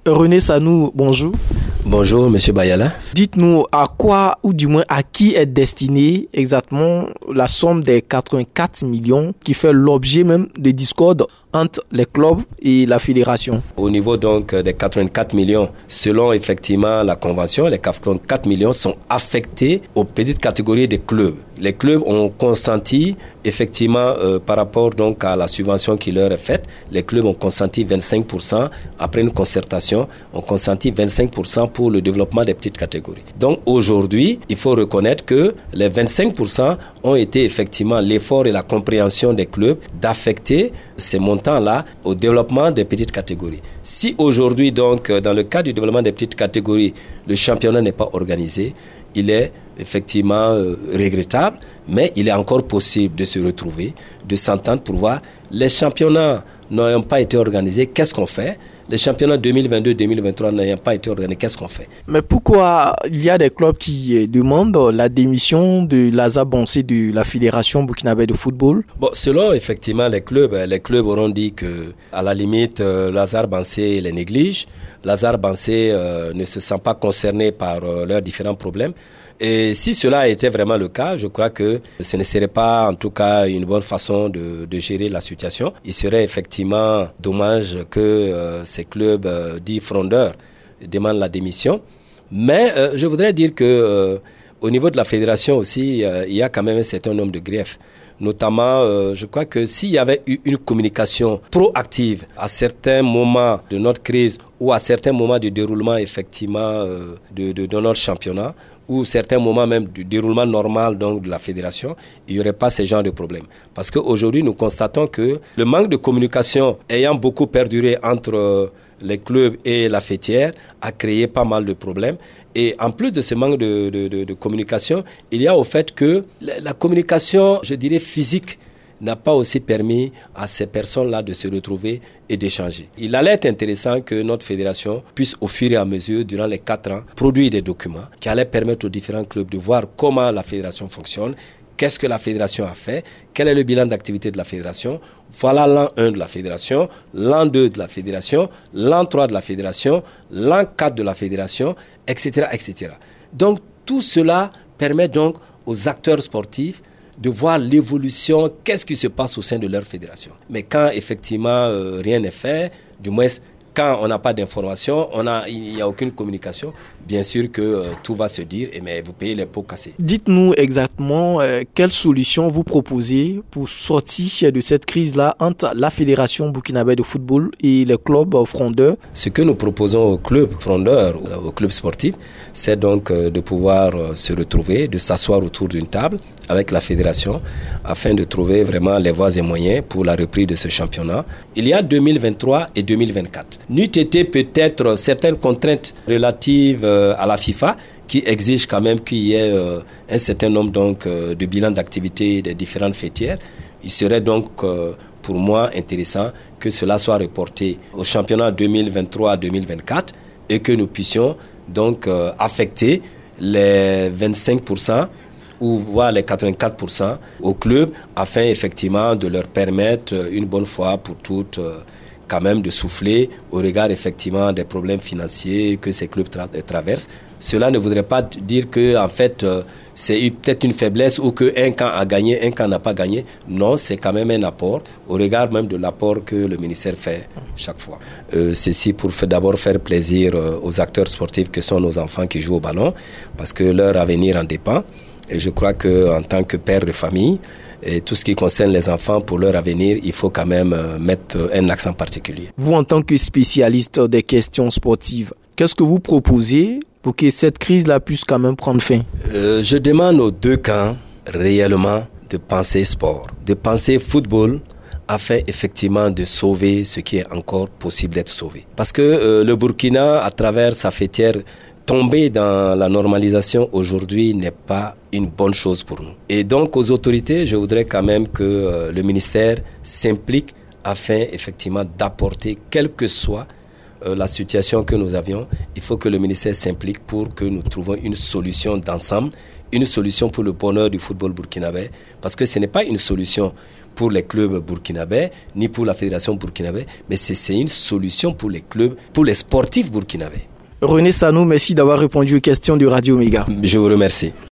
René Sanou, bonjour. Bonjour, Monsieur Bayala. Dites-nous à quoi, ou du moins à qui est destinée exactement la somme des 84 millions qui fait l'objet même de discorde entre les clubs et la fédération. Au niveau donc des 84 millions, selon effectivement la convention, les 84 millions sont affectés aux petites catégories des clubs. Les clubs ont consenti effectivement par rapport donc à la subvention qui leur est faite, les clubs ont consenti 25%, après une concertation, ont consenti 25% pour le développement des petites catégories. Donc aujourd'hui, il faut reconnaître que les 25% ont été effectivement l'effort et la compréhension des clubs d'affecter ces montants-là au développement des petites catégories. Si aujourd'hui, donc, dans le cadre du développement des petites catégories, le championnat n'est pas organisé, il est effectivement regrettable, mais il est encore possible de se retrouver, de s'entendre pour voir les championnats n'ayant pas été organisés, qu'est-ce qu'on fait ? Les championnats 2022-2023 n'ayant pas été organisés, qu'est-ce qu'on fait? Mais pourquoi il y a des clubs qui demandent la démission de Lazare Bansé de la Fédération burkinabé de football? Bon, selon effectivement les clubs auront dit que à la limite Lazare Bansé les néglige. Lazare Bansé ne se sent pas concerné par leurs différents problèmes. Et si cela était vraiment le cas, je crois que ce ne serait pas en tout cas une bonne façon de gérer la situation. Il serait effectivement dommage que ces clubs dits frondeurs demandent la démission. Mais je voudrais dire que au niveau de la fédération aussi, il y a quand même un certain nombre de griefs. Notamment, je crois que s'il y avait eu une communication proactive à certains moments de notre crise ou à certains moments du déroulement effectivement de notre championnat, ou certains moments même du déroulement normal donc de la fédération, il n'y aurait pas ce genre de problème. Parce qu'aujourd'hui, nous constatons que le manque de communication ayant beaucoup perduré entre les clubs et la fêtière a créé pas mal de problèmes. Et en plus de ce manque de communication, il y a au fait que la communication, je dirais physique, n'a pas aussi permis à ces personnes-là de se retrouver et d'échanger. Il allait être intéressant que notre fédération puisse au fur et à mesure, durant les 4 ans, produire des documents qui allaient permettre aux différents clubs de voir comment la fédération fonctionne, qu'est-ce que la fédération a fait, quel est le bilan d'activité de la fédération, voilà l'an 1 de la fédération, l'an 2 de la fédération, l'an 3 de la fédération, l'an 4 de la fédération, etc., etc. Donc tout cela permet donc aux acteurs sportifs de voir l'évolution, qu'est-ce qui se passe au sein de leur fédération. Mais quand effectivement rien n'est fait, du moins quand on n'a pas d'information, il n'y a aucune communication, bien sûr que tout va se dire, mais vous payez les pots cassés. Dites-nous exactement quelle solution vous proposez pour sortir de cette crise-là entre la Fédération burkinabé de football et les clubs frondeurs. Ce que nous proposons aux clubs frondeurs, aux clubs sportifs, c'est donc de pouvoir se retrouver, de s'asseoir autour d'une table avec la fédération afin de trouver vraiment les voies et moyens pour la reprise de ce championnat. Il y a 2023 et 2024. N'eût été peut-être certaines contraintes relatives à la FIFA qui exigent quand même qu'il y ait un certain nombre donc, de bilans d'activité des différentes fêtières. Il serait donc pour moi intéressant que cela soit reporté au championnat 2023-2024 et que nous puissions donc affecter les 25% ou voire les 84% au club afin effectivement de leur permettre une bonne fois pour toutes quand même de souffler au regard effectivement des problèmes financiers que ces clubs traversent. Cela ne voudrait pas dire que en fait c'est peut-être une faiblesse ou qu'un camp a gagné, un camp n'a pas gagné. Non, c'est quand même un apport au regard même de l'apport que le ministère fait chaque fois. Ceci pour d'abord faire plaisir aux acteurs sportifs que sont nos enfants qui jouent au ballon parce que leur avenir en dépend. Et je crois qu'en tant que père de famille, et tout ce qui concerne les enfants pour leur avenir, il faut quand même mettre un accent particulier. Vous, en tant que spécialiste des questions sportives, qu'est-ce que vous proposez pour que cette crise-là puisse quand même prendre fin? Je demande aux deux camps réellement de penser sport, de penser football afin effectivement de sauver ce qui est encore possible d'être sauvé. Parce que le Burkina, à travers sa fêtière, tomber dans la normalisation aujourd'hui n'est pas une bonne chose pour nous. Et donc aux autorités, je voudrais quand même que le ministère s'implique afin effectivement d'apporter, quelle que soit la situation que nous avions, il faut que le ministère s'implique pour que nous trouvions une solution d'ensemble une solution pour le bonheur du football burkinabé, parce que ce n'est pas une solution pour les clubs burkinabés, ni pour la fédération burkinabé, mais c'est une solution pour les clubs, pour les sportifs burkinabés. René Sanou, merci d'avoir répondu aux questions de Radio Méga. Je vous remercie.